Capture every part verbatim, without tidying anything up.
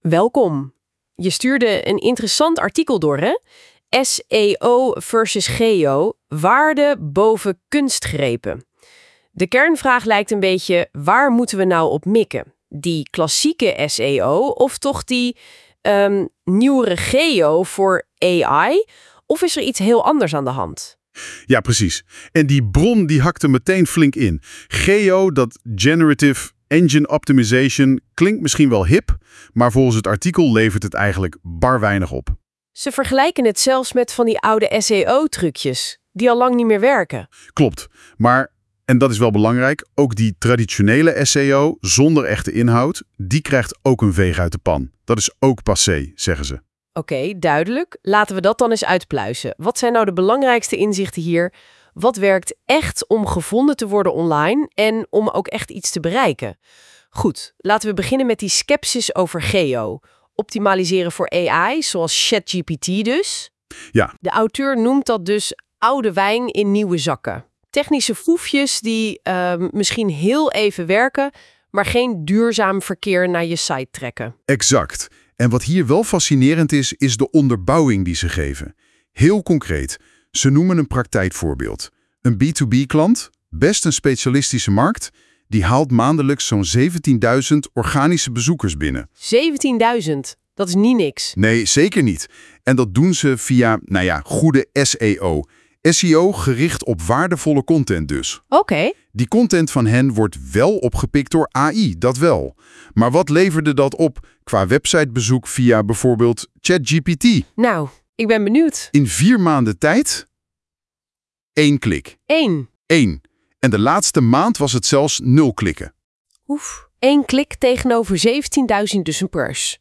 welkom. Je stuurde een interessant artikel door, hè? S E O versus Geo, waarde boven kunstgrepen. De kernvraag lijkt een beetje, waar moeten we nou op mikken? Die klassieke S E O of toch die um, nieuwere Geo voor A I? Of is er iets heel anders aan de hand? Ja, precies. En die bron die hakte meteen flink in. Geo, dat Generative Engine Optimization, klinkt misschien wel hip, maar volgens het artikel levert het eigenlijk bar weinig op. Ze vergelijken het zelfs met van die oude S E O-trucjes, die al lang niet meer werken. Klopt, maar, en dat is wel belangrijk, ook die traditionele S E O zonder echte inhoud, die krijgt ook een veeg uit de pan. Dat is ook passé, zeggen ze. Oké, okay, duidelijk. Laten we dat dan eens uitpluizen. Wat zijn nou de belangrijkste inzichten hier? Wat werkt echt om gevonden te worden online en om ook echt iets te bereiken? Goed, laten we beginnen met die skepsis over Geo. Optimaliseren voor A I, zoals ChatGPT dus. Ja. De auteur noemt dat dus oude wijn in nieuwe zakken. Technische foefjes die uh, misschien heel even werken, maar geen duurzaam verkeer naar je site trekken. Exact. En wat hier wel fascinerend is, is de onderbouwing die ze geven. Heel concreet. Ze noemen een praktijkvoorbeeld. Een B twee B klant, best een specialistische markt, die haalt maandelijks zo'n zeventienduizend organische bezoekers binnen. zeventienduizend? Dat is niet niks. Nee, zeker niet. En dat doen ze via, nou ja, goede S E O. S E O gericht op waardevolle content dus. Oké. Okay. Die content van hen wordt wel opgepikt door A I, dat wel. Maar wat leverde dat op qua websitebezoek via bijvoorbeeld ChatGPT? Nou, ik ben benieuwd. In vier maanden tijd? Eén klik. Eén? Eén. En de laatste maand was het zelfs nul klikken. Oef, één klik tegenover zeventienduizend dus een pers.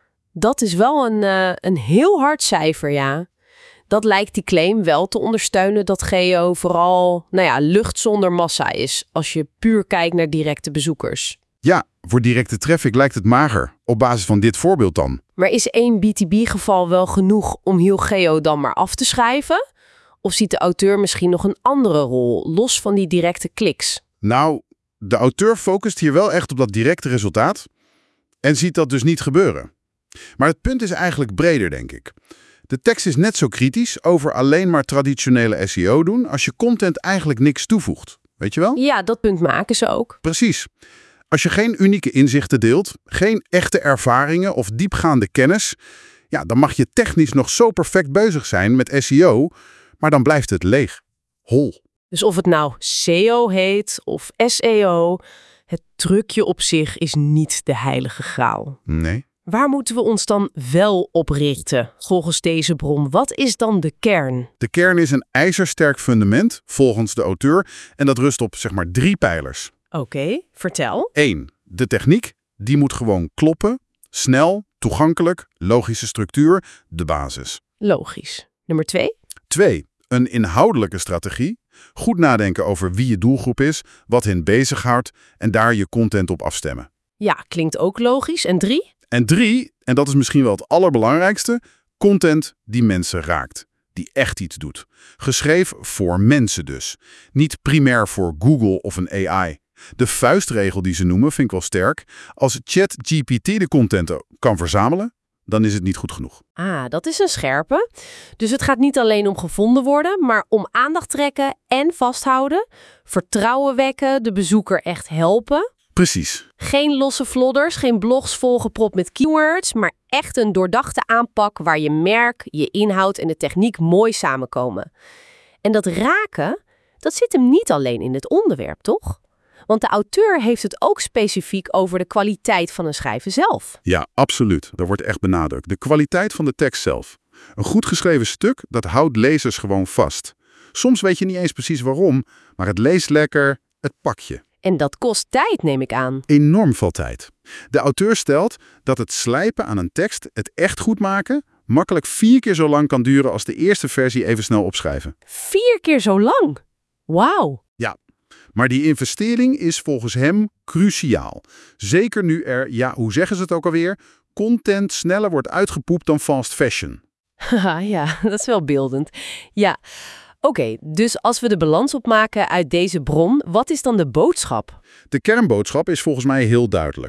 Dat is wel een, uh, een heel hard cijfer, ja. Dat lijkt die claim wel te ondersteunen dat Geo vooral, nou ja, lucht zonder massa is, als je puur kijkt naar directe bezoekers. Ja, voor directe traffic lijkt het mager, op basis van dit voorbeeld dan. Maar is één B twee B-geval wel genoeg om heel Geo dan maar af te schrijven? Of ziet de auteur misschien nog een andere rol, los van die directe kliks? Nou, de auteur focust hier wel echt op dat directe resultaat en ziet dat dus niet gebeuren. Maar het punt is eigenlijk breder, denk ik. De tekst is net zo kritisch over alleen maar traditionele S E O doen als je content eigenlijk niks toevoegt. Weet je wel? Ja, dat punt maken ze ook. Precies. Als je geen unieke inzichten deelt, geen echte ervaringen of diepgaande kennis, ja, dan mag je technisch nog zo perfect bezig zijn met S E O, maar dan blijft het leeg. Hol. Dus of het nou S E O heet of S E O, het trucje op zich is niet de heilige graal. Nee. Waar moeten we ons dan wel op richten, volgens deze bron? Wat is dan de kern? De kern is een ijzersterk fundament, volgens de auteur, en dat rust op, zeg maar, drie pijlers. Oké, okay, vertel. Eén, de techniek. Die moet gewoon kloppen. Snel, toegankelijk, logische structuur, de basis. Logisch. Nummer twee? Twee, een inhoudelijke strategie. Goed nadenken over wie je doelgroep is, wat hen bezighoudt en daar je content op afstemmen. Ja, klinkt ook logisch. En drie? En drie, en dat is misschien wel het allerbelangrijkste, content die mensen raakt. Die echt iets doet. Geschreven voor mensen dus. Niet primair voor Google of een A I. De vuistregel die ze noemen vind ik wel sterk. Als ChatGPT de content kan verzamelen, dan is het niet goed genoeg. Ah, dat is een scherpe. Dus het gaat niet alleen om gevonden worden, maar om aandacht trekken en vasthouden. Vertrouwen wekken, de bezoeker echt helpen. Precies. Geen losse vlodders, geen blogs volgepropt met keywords, maar echt een doordachte aanpak waar je merk, je inhoud en de techniek mooi samenkomen. En dat raken, dat zit hem niet alleen in het onderwerp, toch? Want de auteur heeft het ook specifiek over de kwaliteit van een schrijven zelf. Ja, absoluut. Dat wordt echt benadrukt. De kwaliteit van de tekst zelf. Een goed geschreven stuk, dat houdt lezers gewoon vast. Soms weet je niet eens precies waarom, maar het leest lekker, het pak je. En dat kost tijd, neem ik aan. Enorm veel tijd. De auteur stelt dat het slijpen aan een tekst, het echt goed maken, makkelijk vier keer zo lang kan duren als de eerste versie even snel opschrijven. Vier keer zo lang? Wauw. Ja, maar die investering is volgens hem cruciaal. Zeker nu er, ja, hoe zeggen ze het ook alweer, content sneller wordt uitgepoept dan fast fashion. Haha, ja, dat is wel beeldend. Ja. Oké, okay, dus als we de balans opmaken uit deze bron, wat is dan de boodschap? De kernboodschap is volgens mij heel duidelijk.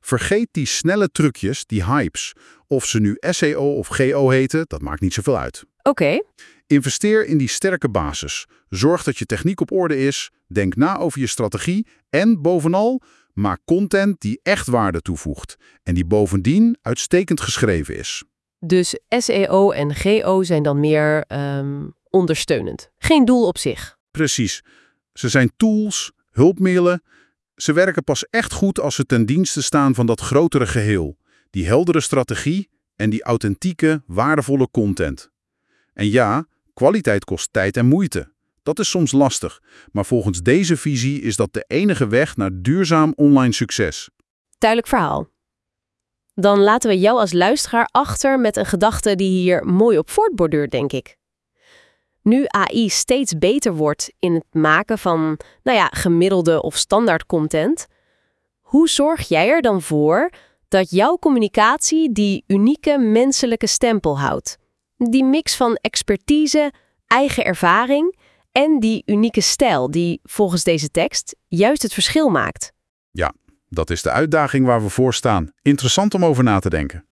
Vergeet die snelle trucjes, die hypes. Of ze nu S E O of G O heten, dat maakt niet zoveel uit. Oké. Okay. Investeer in die sterke basis. Zorg dat je techniek op orde is. Denk na over je strategie. En bovenal, maak content die echt waarde toevoegt. En die bovendien uitstekend geschreven is. Dus S E O en G O zijn dan meer um, ondersteunend. Geen doel op zich. Precies. Ze zijn tools, hulpmiddelen. Ze werken pas echt goed als ze ten dienste staan van dat grotere geheel. Die heldere strategie en die authentieke, waardevolle content. En ja, kwaliteit kost tijd en moeite. Dat is soms lastig. Maar volgens deze visie is dat de enige weg naar duurzaam online succes. Duidelijk verhaal. Dan laten we jou als luisteraar achter met een gedachte die hier mooi op voortborduurt, denk ik. Nu A I steeds beter wordt in het maken van, nou ja, gemiddelde of standaard content, hoe zorg jij er dan voor dat jouw communicatie die unieke menselijke stempel houdt? Die mix van expertise, eigen ervaring en die unieke stijl die, volgens deze tekst, juist het verschil maakt. Ja, dat is de uitdaging waar we voor staan. Interessant om over na te denken.